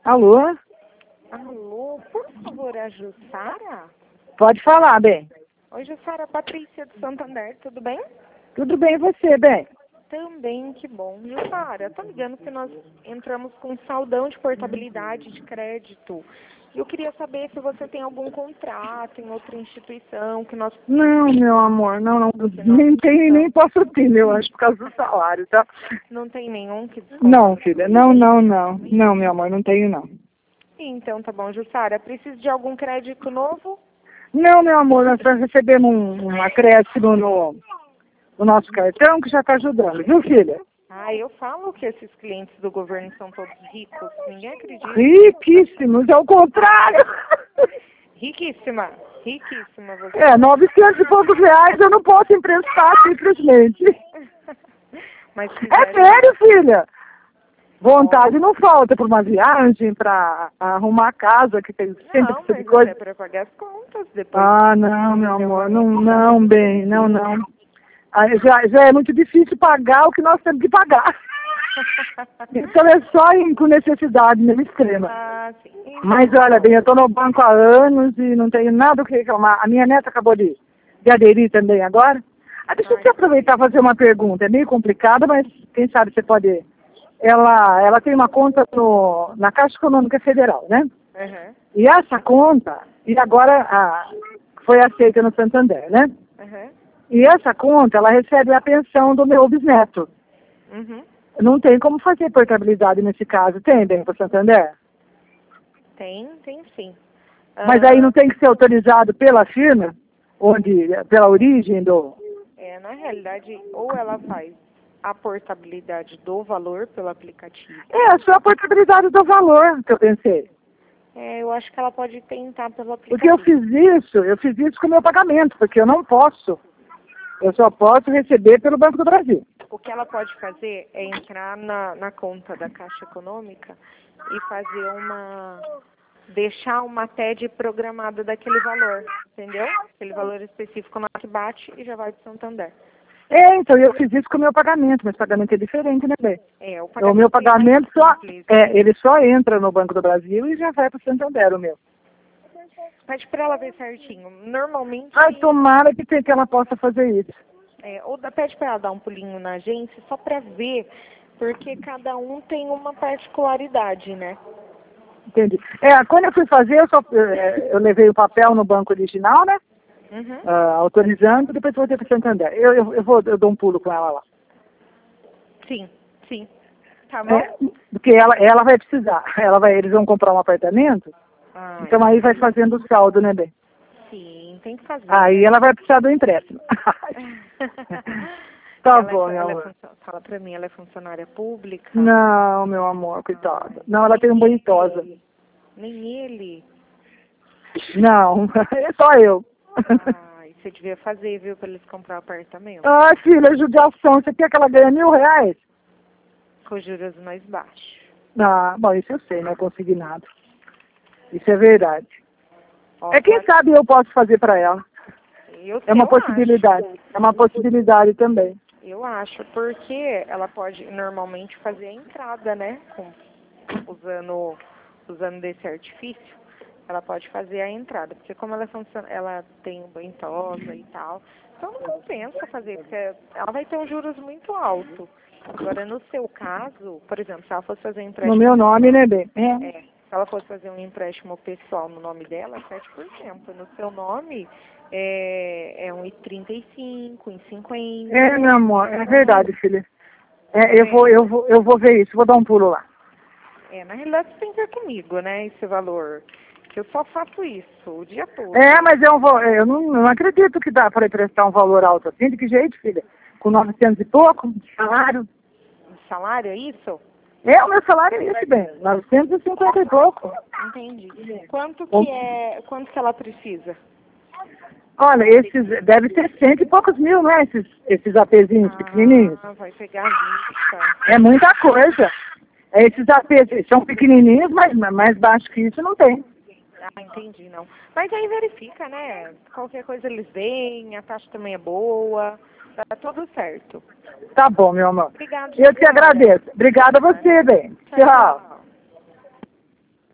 Alô? Alô, por favor, a Jussara? Pode falar, bem. Oi, Jussara, Patrícia do Santander, tudo bem? Tudo bem e você, bem? Também, que bom. Jussara, tô ligando porque nós entramos com um saldão de portabilidade de crédito. E eu queria saber se você tem algum contrato em outra instituição que nós... Não, meu amor, não. Nem tenho e nem posso ter, eu acho, por causa do salário, tá? Não tem nenhum que Não, filha, não. Não, meu amor, não tenho, não. Então, tá bom, Jussara. Precisa de algum crédito novo? Não, meu amor, nós recebemos um acréscimo no nosso cartão que já tá ajudando, viu, filha? Ah, eu falo que esses clientes do governo são todos ricos. Ninguém acredita. Riquíssimos, é o contrário. Riquíssima. Riquíssima você. 900 e poucos reais eu não posso emprestar simplesmente. Mas se É quiser... sério, filha. Vontade não falta para uma viagem, para arrumar a casa, que tem sempre Não, esse tipo de mas coisa. é para pagar as contas depois. Ah, não, meu amor, não, bem, não. Aí já é muito difícil pagar o que nós temos que pagar. Então é só com necessidade mesmo extrema. Ah, sim. Mas olha bem, eu estou no banco há anos e não tenho nada o que reclamar. A minha neta acabou de aderir também agora. Deixa eu te aproveitar e fazer uma pergunta. É meio complicada, mas quem sabe você pode... Ela tem uma conta na Caixa Econômica Federal, né? Uhum. E essa conta, e agora foi aceita no Santander, né? Uhum. E essa conta, ela recebe a pensão do meu bisneto. Uhum. Não tem como fazer portabilidade nesse caso, tem, bem, para o Santander? Tem sim. Mas aí não tem que ser autorizado pela firma, pela origem do... Na realidade, ou ela faz a portabilidade do valor pelo aplicativo. Só a portabilidade do valor que eu pensei. Eu acho que ela pode tentar pelo aplicativo. Porque eu fiz isso com o meu pagamento, porque eu não posso. Eu só posso receber pelo Banco do Brasil. O que ela pode fazer é entrar na conta da Caixa Econômica e fazer deixar uma TED programada daquele valor, entendeu? Aquele valor específico na que bate e já vai para o Santander. Então eu fiz isso com o meu pagamento, mas o pagamento é diferente, né, bem? O meu pagamento simples. ele só entra no Banco do Brasil e já vai para o Santander, o meu. Pede para ela ver certinho. Normalmente... Ai, tomara que ela possa fazer isso. Pede para ela dar um pulinho na agência só para ver, porque cada um tem uma particularidade, né? Entendi. Quando eu fui fazer, eu levei o papel no banco original, né? Uhum. Autorizando, depois voltei para o Santander. Eu dou um pulo com ela lá. Sim. Tá bom? Porque ela vai precisar. Eles vão comprar um apartamento, então aí vai fazendo o saldo, né, bem? Sim, tem que fazer. Aí ela vai precisar do empréstimo. Tá bom, meu amor. Fala pra mim, ela é funcionária pública? Não, meu amor, coitada. Não, ela tem um banho idosa. Nem ele? Não, é só eu. Você devia fazer, viu, pra eles comprar o apartamento. Filha, judiação. Você quer que ela ganhe R$1.000? Com juros mais baixos. Bom, isso eu sei, não consegui nada. Isso é verdade. Quem sabe eu posso fazer para ela. É uma possibilidade. É uma possibilidade também. Eu acho, porque ela pode normalmente fazer a entrada, né? Usando desse artifício, ela pode fazer a entrada. Porque como ela tem um banho tosa e tal, então não compensa fazer, porque ela vai ter um juros muito alto. Agora, no seu caso, por exemplo, se ela fosse fazer um empréstimo... No meu nome, né, bem? Se ela fosse fazer um empréstimo pessoal no nome dela, 7%. No seu nome, é 1,35, 1,50. Meu amor, é verdade, filha. Eu vou ver isso, vou dar um pulo lá. Na realidade, você tem que ver comigo, né, esse valor. Que eu só faço isso o dia todo. Mas eu não acredito que dá para emprestar um valor alto assim. De que jeito, filha? Com 900 e pouco de salário? De salário, é isso? O meu salário é esse, bem. 950 e pouco. Entendi. Quanto que ela precisa? Olha, deve ser 100 e poucos mil, não é? Esses APzinhos pequenininhos. Vai pegar a vista. É muita coisa. Esses APs são pequenininhos, mas mais baixo que isso não tem. Entendi, não. Mas aí verifica, né? Qualquer coisa eles veem, a taxa também é boa, tá tudo certo. Tá bom, meu amor. Obrigada. Eu te agradeço. Obrigada a você, bem. Tchau.